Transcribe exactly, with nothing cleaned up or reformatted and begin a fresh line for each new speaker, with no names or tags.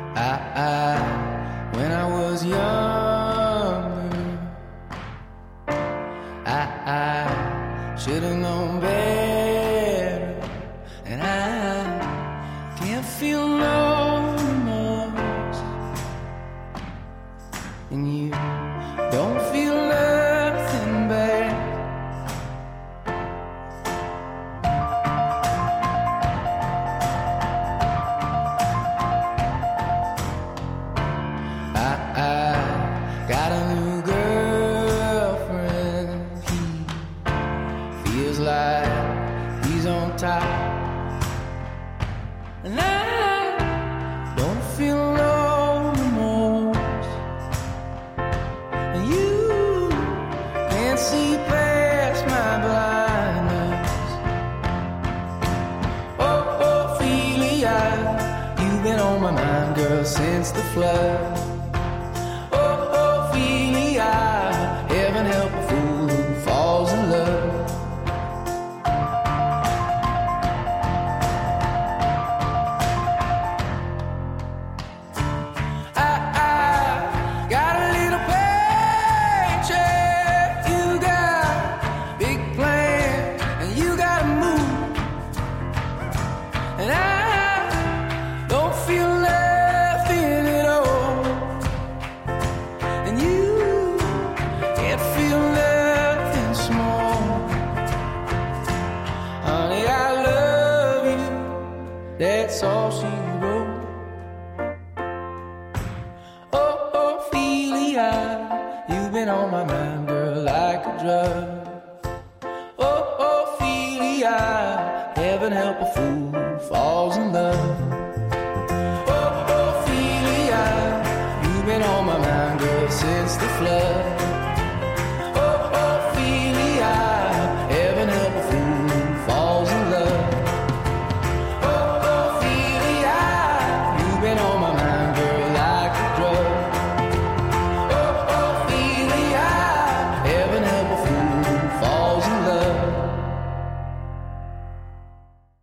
I, I, when I was younger, I, I should have known better, and I can't feel no remorse, and you don't feel nothing bad. Got a new girlfriend. He feels like he's on top, and I don't feel no remorse. And you can't see past my blindness. Oh, Ophelia, you've been on my mind, girl, since the flood. Heaven help a fool who falls in love. I, I got a little paycheck. You got big plans, and you gotta move. And I don't feel nothing at all. And you feel nothing small. Honey, I love you, that's all she wrote. Oh, Ophelia, you've been on my mind, girl, like a drug. Oh, Ophelia, heaven help a fool who falls in love. Oh, Ophelia, you've been on my mind, girl, since the flood.